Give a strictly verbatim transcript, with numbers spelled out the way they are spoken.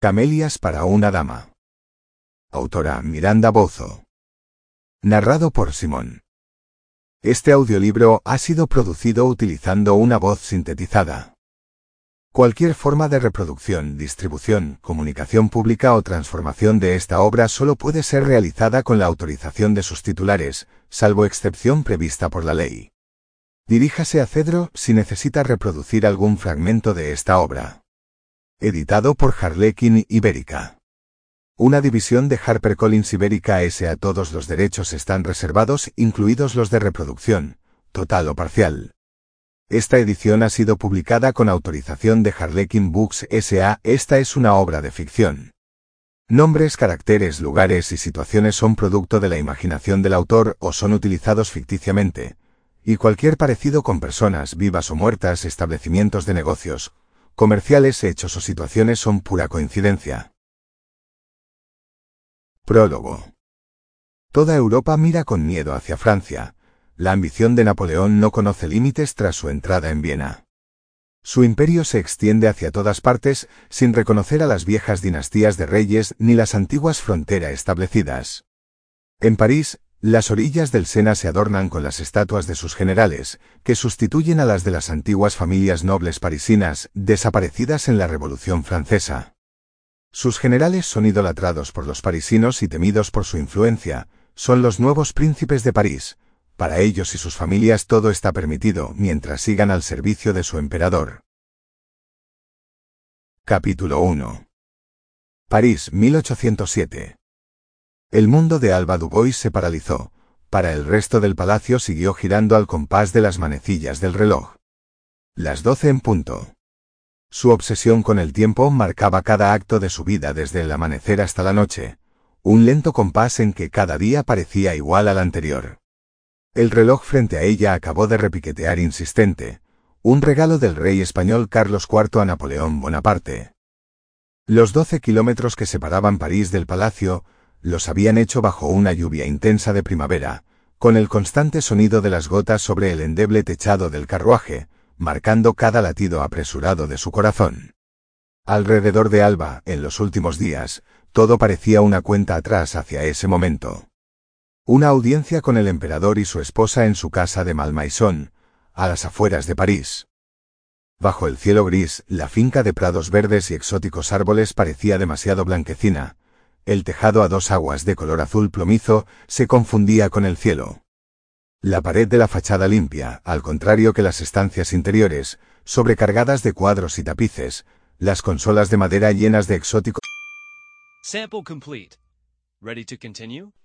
Camelias para una dama. Autora Miranda Bozzo. Narrado por Simón. Este audiolibro ha sido producido utilizando una voz sintetizada. Cualquier forma de reproducción, distribución, comunicación pública o transformación de esta obra solo puede ser realizada con la autorización de sus titulares, salvo excepción prevista por la ley. Diríjase a Cedro si necesita reproducir algún fragmento de esta obra. Editado por Harlequin Ibérica. Una división de HarperCollins Ibérica S A. Todos los derechos están reservados, incluidos los de reproducción, total o parcial. Esta edición ha sido publicada con autorización de Harlequin Books S A Esta es una obra de ficción. Nombres, caracteres, lugares y situaciones son producto de la imaginación del autor o son utilizados ficticiamente, y cualquier parecido con personas vivas o muertas, establecimientos de negocios, comerciales, hechos o situaciones son pura coincidencia. Prólogo. Toda Europa mira con miedo hacia Francia. La ambición de Napoleón no conoce límites tras su entrada en Viena. Su imperio se extiende hacia todas partes, sin reconocer a las viejas dinastías de reyes ni las antiguas fronteras establecidas. En París, las orillas del Sena se adornan con las estatuas de sus generales, que sustituyen a las de las antiguas familias nobles parisinas, desaparecidas en la Revolución Francesa. Sus generales son idolatrados por los parisinos y temidos por su influencia, son los nuevos príncipes de París. Para ellos y sus familias todo está permitido, mientras sigan al servicio de su emperador. Capítulo uno. París, mil ochocientos siete. El mundo de Alba Dubois se paralizó. Para el resto del palacio siguió girando al compás de las manecillas del reloj. Las doce en punto. Su obsesión con el tiempo marcaba cada acto de su vida desde el amanecer hasta la noche, un lento compás en que cada día parecía igual al anterior. El reloj frente a ella acabó de repiquetear insistente, un regalo del rey español Carlos cuarto a Napoleón Bonaparte. Los doce kilómetros que separaban París del palacio los habían hecho bajo una lluvia intensa de primavera, con el constante sonido de las gotas sobre el endeble techado del carruaje, marcando cada latido apresurado de su corazón. Alrededor de Alba, en los últimos días, todo parecía una cuenta atrás hacia ese momento. Una audiencia con el emperador y su esposa en su casa de Malmaison, a las afueras de París. Bajo el cielo gris, la finca de prados verdes y exóticos árboles parecía demasiado blanquecina. El tejado a dos aguas de color azul plomizo se confundía con el cielo. La pared de la fachada limpia, al contrario que las estancias interiores, sobrecargadas de cuadros y tapices, las consolas de madera llenas de exóticos. Sample complete. Ready to continue?